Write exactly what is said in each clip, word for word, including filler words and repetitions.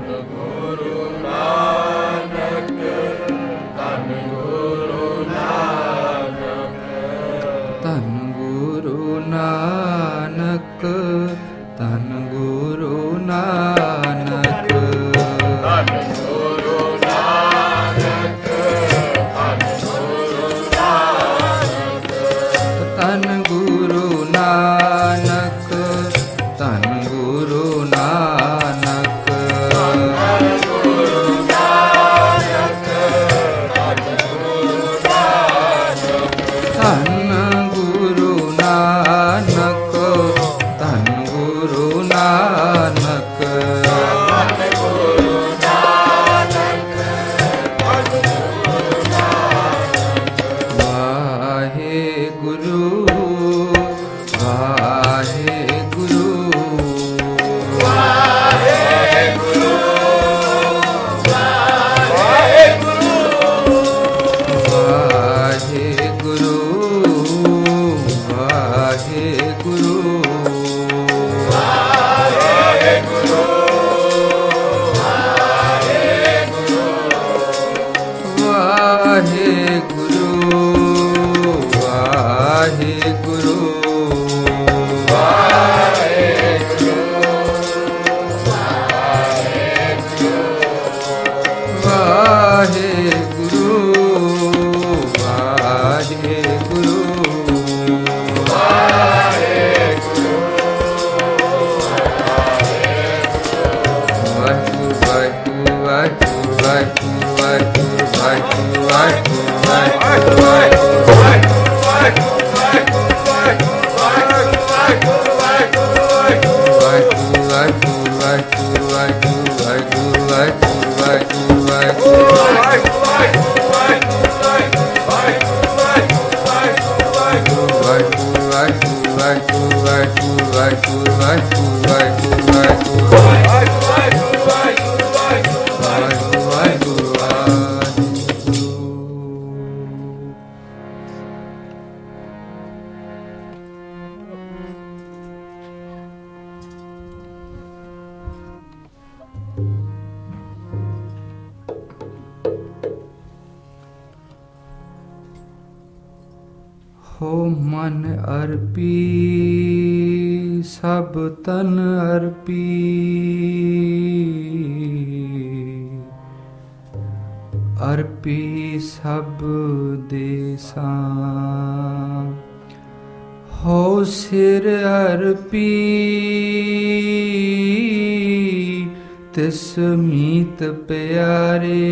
हो मन अर्पी सब तन अर्पी, अर्पी सब देसा। हो सिर अर्पी तिस मीत प्यारे,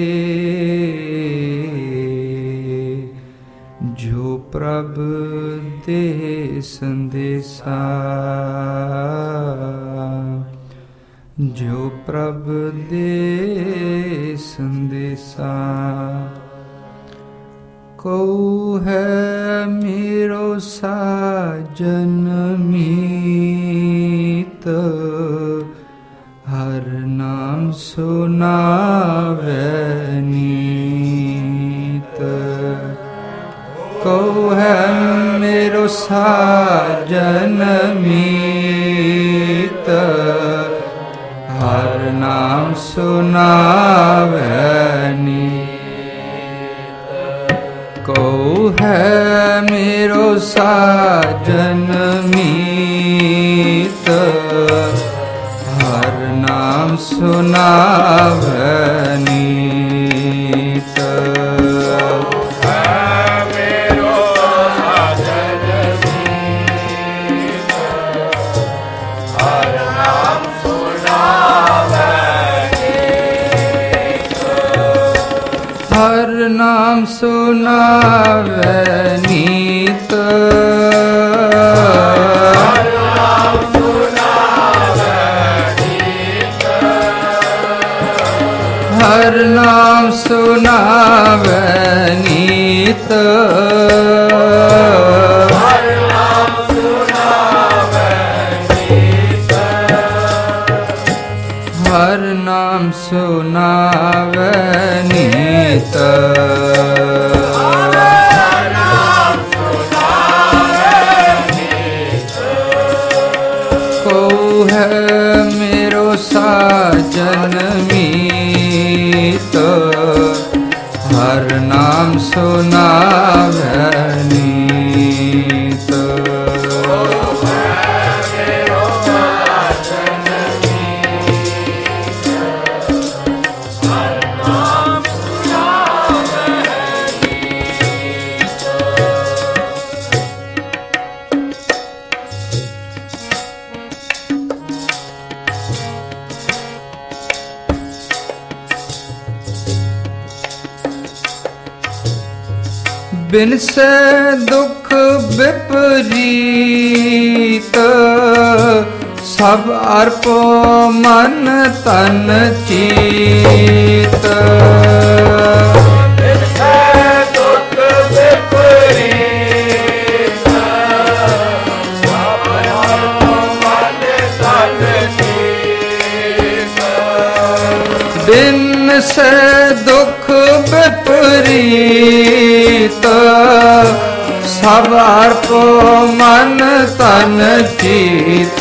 जो प्रभ दे संदेशा, जो प्रभ दे संदेशा। को है मेरो साजन मीत, हर नाम सुनावे नीत। को है मेरो साजन मीत, हर नाम सुनावे नीत। को है मेरो साजन मीत, हर नाम सुनावे नीत। हर नाम सुनावे नीत, हर नाम सुनावे नीत। हर नाम सुनावे नीत, हर नाम सुनावे नीत। हर नाम सुनावे नीत। को है मेरो साज साजन मीत हर नाम सुनावे नीत। बिन से दुख विपरीत सब अर्पो मन तन चीत। बिन से दुख विपरीत सब अर्पो मन तन चीत। बिन से दुख विपरीत सब अर्पो मन तन चीत।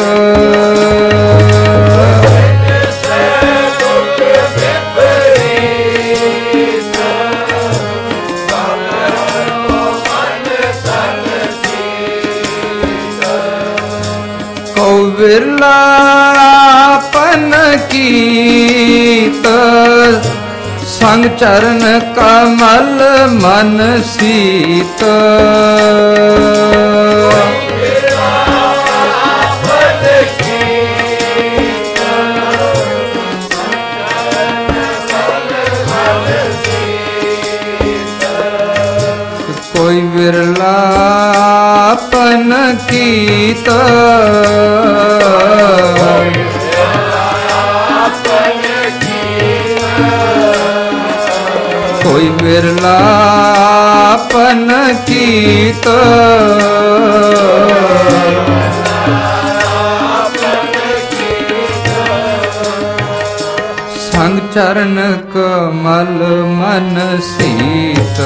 को विरलापन कीत संग चरण कमल मन सीत। कोई विरलापन कीत कोई विरलापन कीत संग चरण कमल मन सीत।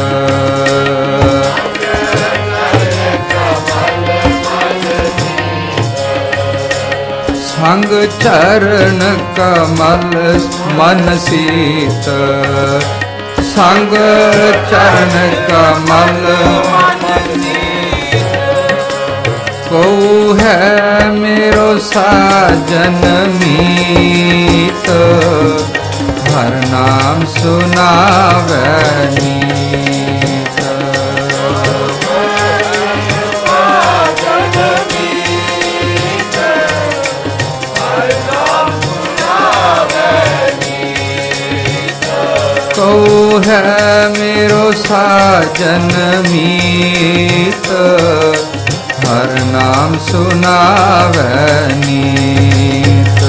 संग चरण कमल मन सीत। संग चरण कमल को है मेरो साजन मीत हर नाम सुनावे नीत। को है मेरो साजन मीत हर नाम सुनावे नीत।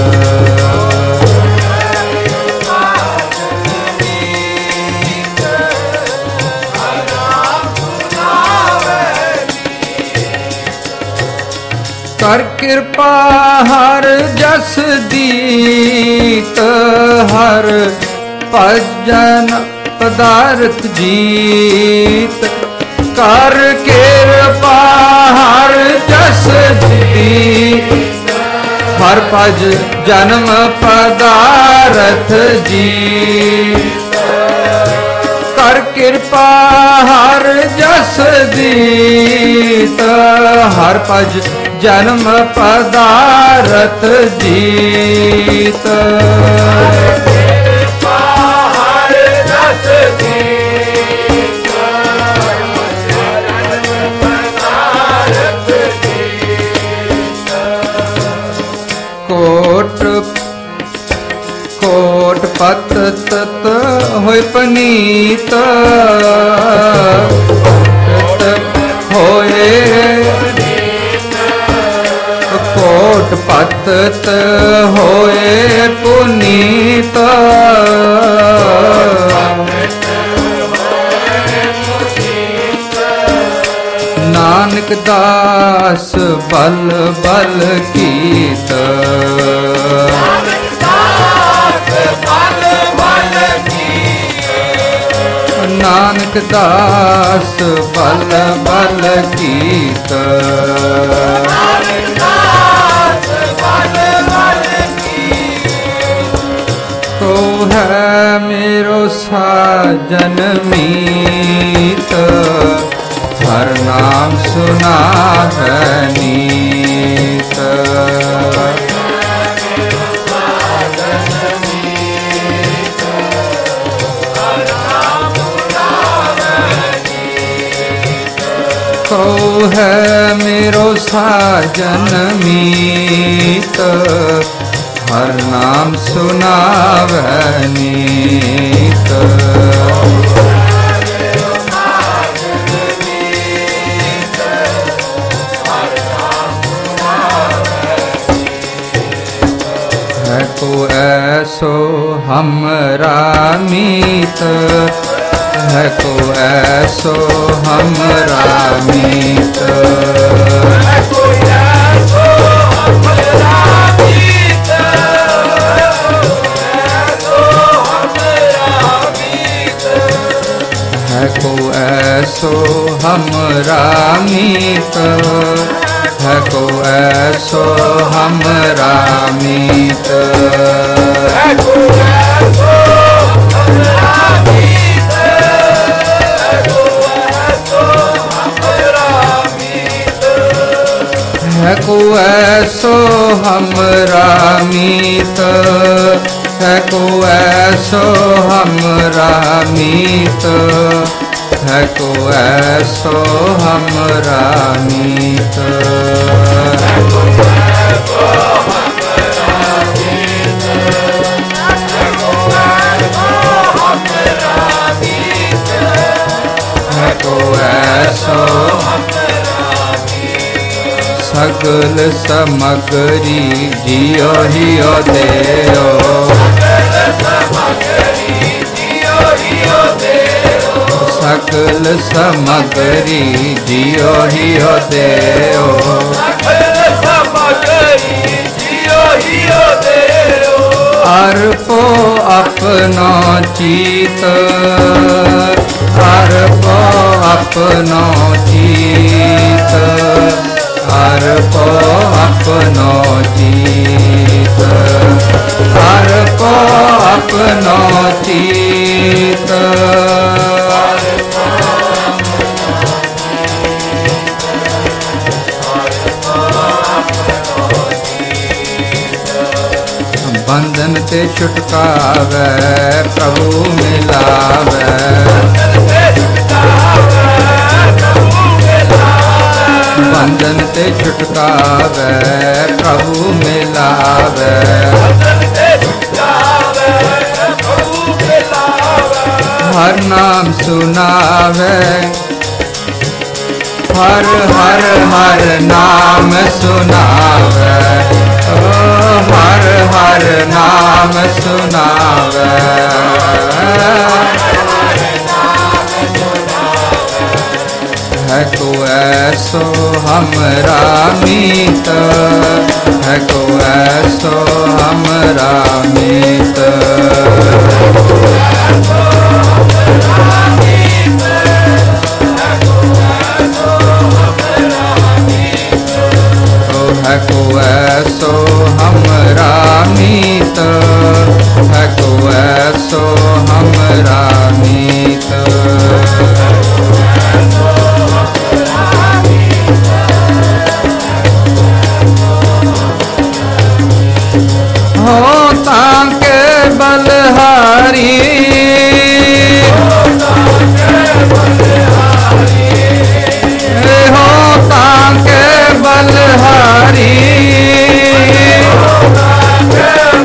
कर कृपा हर जस दीत हर भजन पदार्थ जीत। कर कृपा हर जस दीत हर भज जन्म पदार्थ जीत। कर कृपा हर जस दीत हर भज जन्म पदार्थ जीत। कोट कोट पत तत होय पनीत होए कोट पत होए पुनीत। नानक दास बल बल कीत। नानक दास बल बल कीत। साजन मीत, हर नाम सुनावे नीत। को है मेरो साजन मीत, हर नाम सुनावे नीत। है को ऐसो हमरा मीत, है को ऐसो हमरा मीत। है को ऐसो हमरा मीत, है को ऐसो हमरा मीत, है को ऐसो हमरा मीत। है को ऐसो हमरा मीत, है को ऐसो हमरा मीत, है को ऐसो हमरा मीत, है को ऐसो हमरा मीत। है को ऐसो हमरा मीत, है को ऐसो हमरा मीत, है को ऐसो सकल समगरी जियो हियो देओ, सकल समगरी जियो हियो देओ, सकल समगरी जियो हियो देओ, सकल समगरी जियो हियो देओ। अर्पो अपनो चित, अर्पो अपनो चित, अर्पो अपनो चित, अर्पो अपनो चित। बंधन ते छुटकावे प्रभु मिलावे, बंधन ते छुटकावे प्रभु मिलावे, हर नाम सुनावे, हर हर हर नाम सुनावे, ओ हर हर नाम सुनावे। है को ऐसो हमरा मीत, है को ऐसो हमरा मीत। है को ऐसो हमरा मीत, है को ऐसो हमरा मीत। हो ताके बलहारी, हो ताके बलहारी,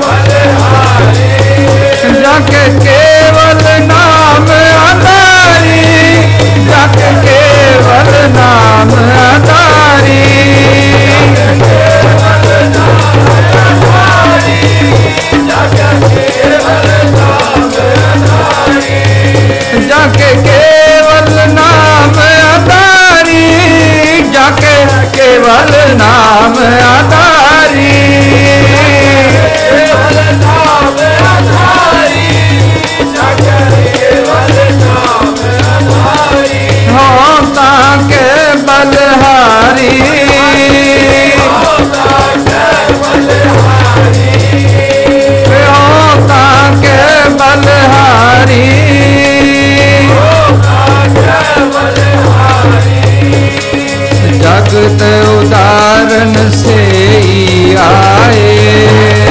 उतारन से ही आए,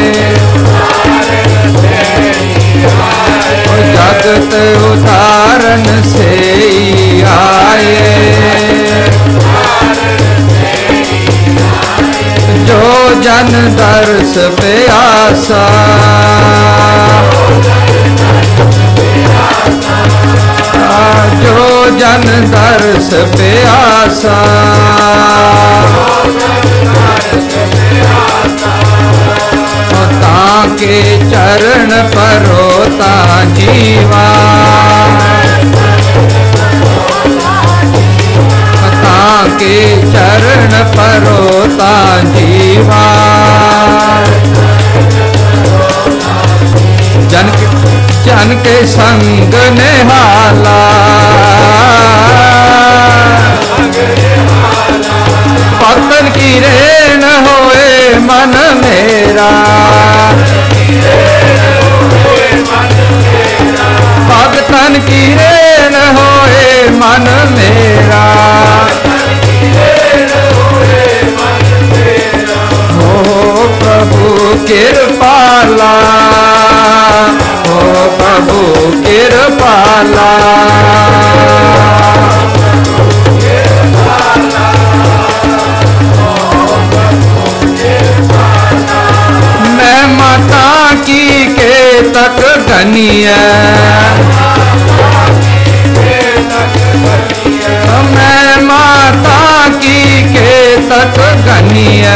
जगत उतारन से ही आए, जो जन दर्श पे आसा, जो जन दर्श पे आसा, ताके चरण परोता जीवा, ताके चरण परोता जीवा, जन के जन के संग निहाला, भक्तन की रेन होए मन मेरा, भक्तन की रेन होए मन मेरा, हो प्रभु कृपाला, हो प्रभु कृपाला, मैं माता की के तक धनिय, मैं माता की के तक धनिय,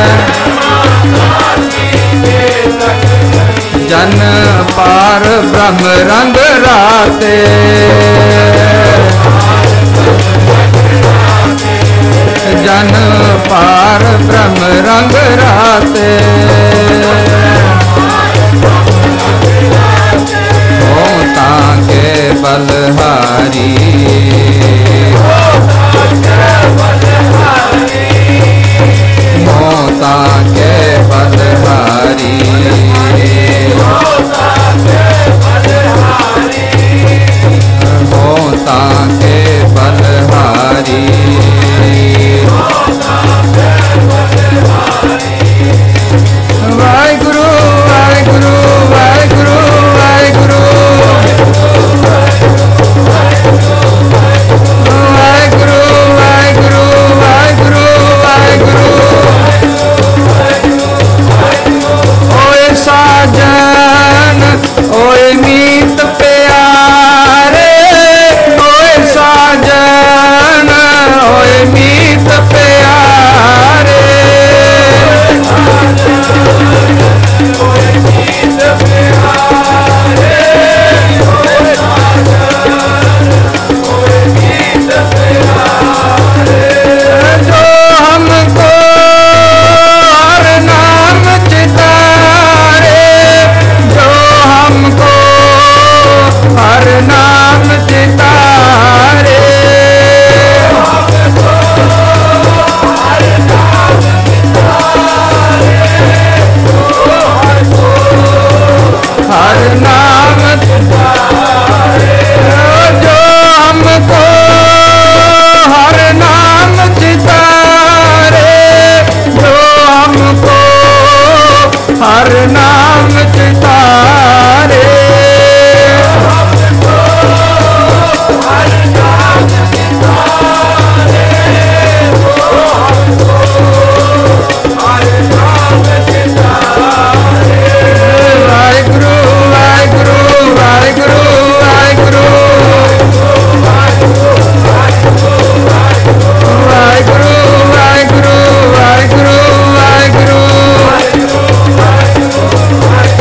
जन पार ब्रह्म रंग राते, जन पार ब्रह्म रंग राते, होता के बलहारी, होता के बलहारी, होता के बलहारी, वाहिगुरु वाहिगुरु वाहिगुरु वाहिगुरु, वाहिगुरु वाहिगुरु वाहिगुरु वाहिगुरु, ओए साजन ओए मीत प्यारे, ओए साजन ओए मीत प्यारे, जो हमको हर नाम चितारे, जो हमको हर नाम चितारे, हर नाम चितारे, जो हमको हर नाम चितारे, जो हमको हर नाम चितारे, वाहिगुरु वाहिगुरु वाहिगुरु वाहिगुरु, वाहिगुरु वाहिगुरु वाहिगुरु वाहिगुरु,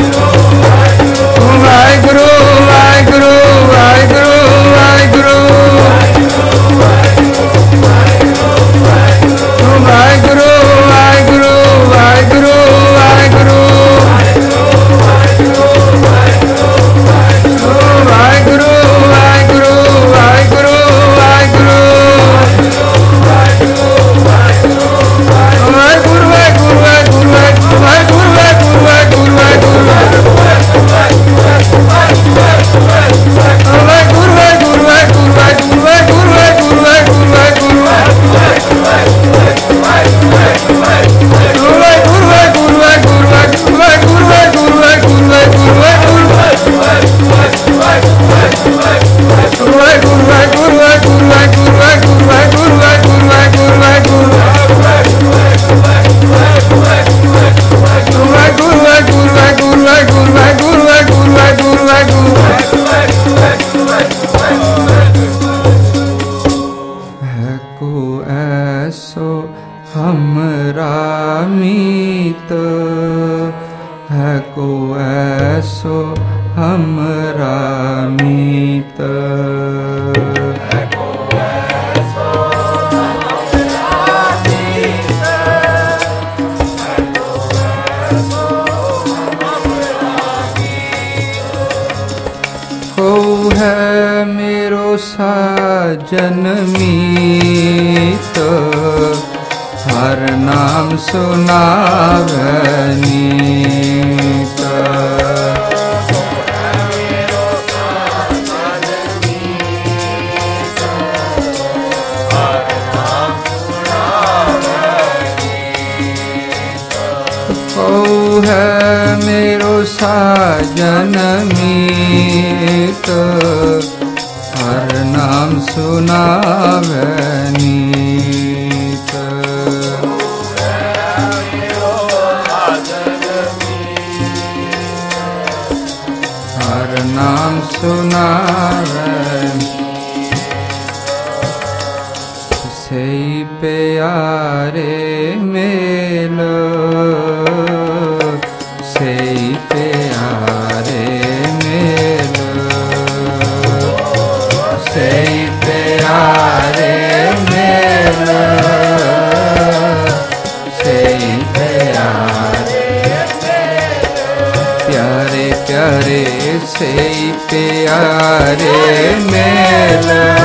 है मेरो साजन मीत, हर नाम सुनावे नीत। ओ है मेरो साजन मीत, हर नाम सुनावे नीत। हर नाम सुनावे सही प्यारे मेल, सही प्यारे मेल, सही प्यारे मेल, सही प्यारे प्यारे प्यारे सही प्यारे मेल,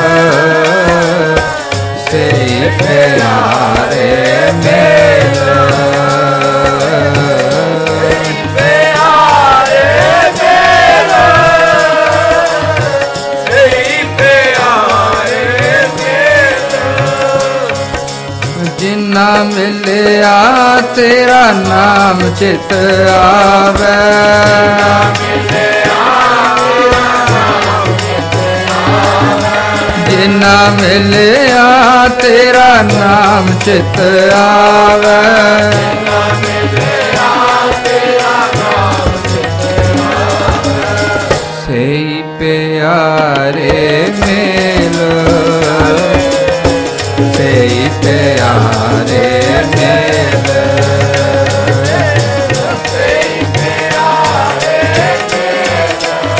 सही प्यारे मेल, जिन्ना मिलिया तेरा नाम चित आवे, जिन्ना मिलिया तेरा नाम चित आवे, सही प्यारे मेल, सही प्यारे मेल, सही प्यारे मेल,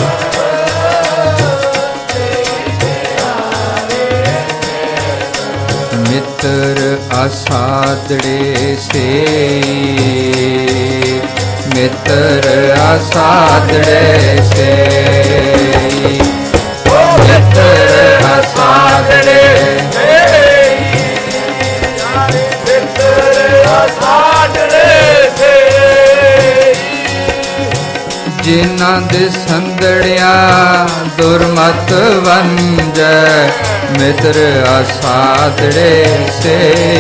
मित्र असादड़े से, मित्र असादड़े से, मित्र असादड़े जिन्हां दे संदड़िया दुर्मत वंज, मित्र असादड़े से,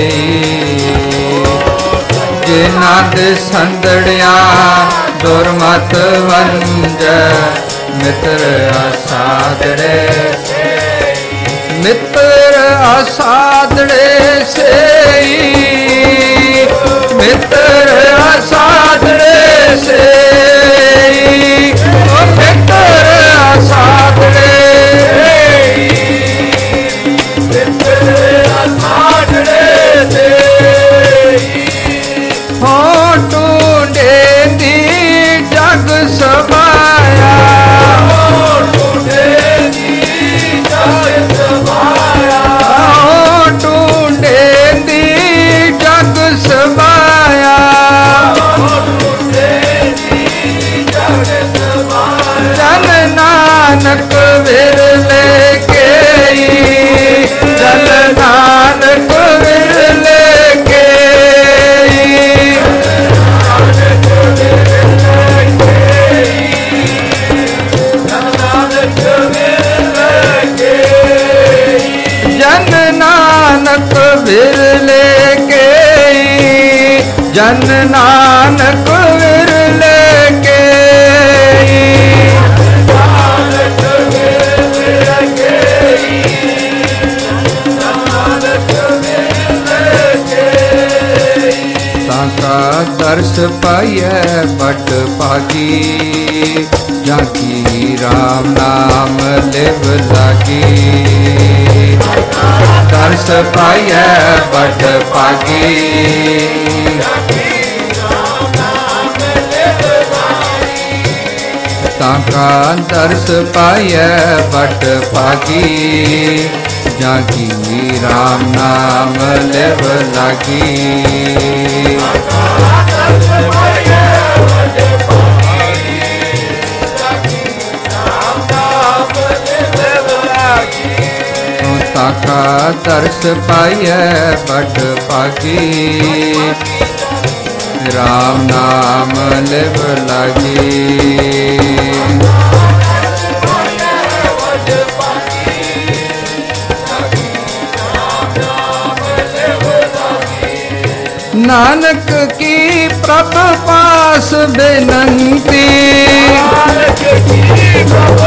जिन्हां दे संदड़िया दुर्मत वंज, मित्र असादड़े से, मित्र असादड़े से, मित्र असादड़े से, ओ मित्र असादड़े, मित्र असादड़े से, हो टूंडे दी जग समाया, हो टूंडे दी जग समाया, हो टूंडे दी जग समाया, जन नानक विरले के, जन नानक विरले के, जन नानक विरले के, जन नानक विरले के, ताका दर्श पाइए बट पागी, जाकी राम नाम लिव लागी, दर्श पाइए बट पागी, ताका दर्श पाइए बट पागी, जाकी राम नाम लिव लागी। दर्श पाइए बड़ पागी। राम नाम लिव लागी। नानक की प्रभ पास बेनंती। नानक की प्रभ